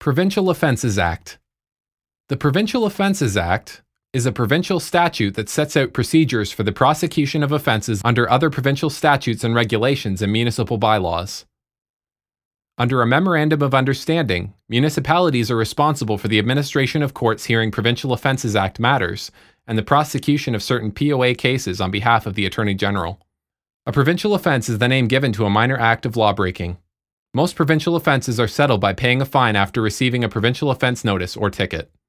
Provincial Offences Act. The Provincial Offences Act is a provincial statute that sets out procedures for the prosecution of offences under other provincial statutes and regulations and municipal bylaws. Under a Memorandum of Understanding, municipalities are responsible for the administration of courts hearing Provincial Offences Act matters and the prosecution of certain POA cases on behalf of the Attorney General. A provincial offence is the name given to a minor act of lawbreaking. Most provincial offences are settled by paying a fine after receiving a provincial offence notice or ticket.